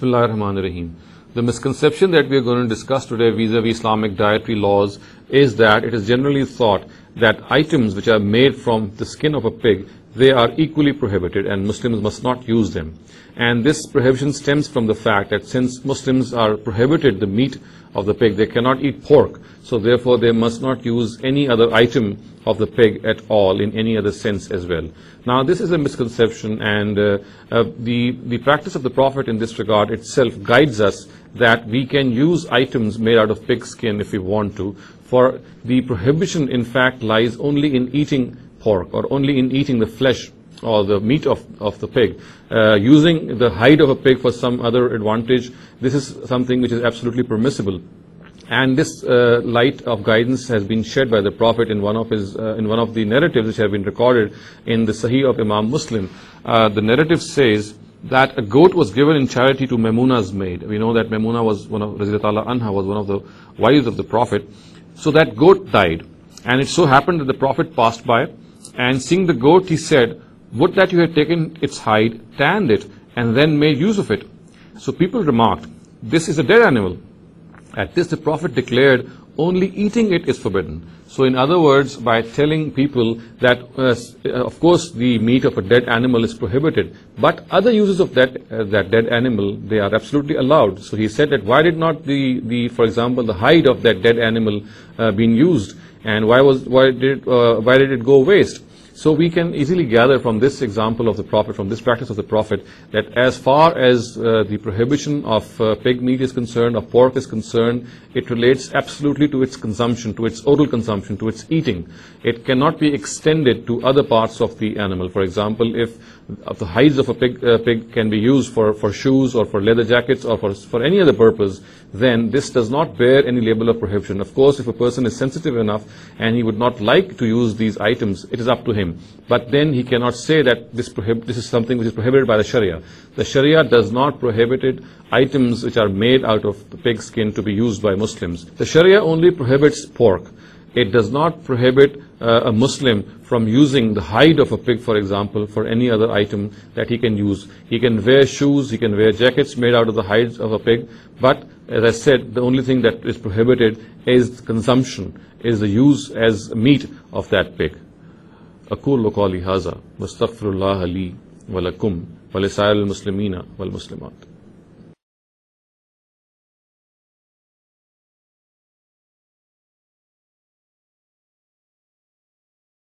Bismillahir Rahmanir Rahim. The misconception that we are going to discuss today vis-a-vis Islamic dietary laws is that it is generally thought that items which are made from the skin of a pig, they are equally prohibited and Muslims must not use them. And this prohibition stems from the fact that since Muslims are prohibited the meat of the pig, they cannot eat pork, so therefore they must not use any other item of the pig at all in any other sense as well. Now this is a misconception, and the practice of the Prophet in this regard itself guides us that we can use items made out of pig skin if we want to, for the prohibition in fact lies only in eating pork or only in eating the flesh or the meat of the pig. Using the hide of a pig for some other advantage, this is something which is absolutely permissible. And this light of guidance has been shed by the Prophet in one of the narratives which have been recorded in the Sahih of Imam Muslim. The narrative says that a goat was given in charity to Maimuna's maid. We know that Maimuna was Radhiyallahu anha was one of the wives of the Prophet. So that goat died, and it so happened that the Prophet passed by, and seeing the goat, he said, "Would that you had taken its hide, tanned it, and then made use of it." So people remarked, "This is a dead animal." At this the Prophet declared, only eating it is forbidden. So in other words, by telling people that of course the meat of a dead animal is prohibited, but other uses of that dead animal, they are absolutely allowed. So he said that why did not for example, the hide of that dead animal been used, and why did it go waste? So we can easily gather from this example of the Prophet, from this practice of the Prophet, that as far as the prohibition of pig meat is concerned, of pork is concerned, it relates absolutely to its consumption, to its oral consumption, to its eating. It cannot be extended to other parts of the animal. For example, if the hides of a pig can be used for shoes or for leather jackets or for any other purpose, then this does not bear any label of prohibition. Of course, if a person is sensitive enough and he would not like to use these items, it is up to him. But then he cannot say that this is something which is prohibited by the Sharia. The Sharia does not prohibit items which are made out of the pig skin to be used by Muslims. The Sharia only prohibits pork. It does not prohibit a Muslim from using the hide of a pig, for example, for any other item that he can use. He can wear shoes, he can wear jackets made out of the hides of a pig, but as I said, the only thing that is prohibited is consumption, is the use as meat of that pig. أقول قولي هذا واستغفر الله لي ولكم ولسائر المسلمين والمسلمات.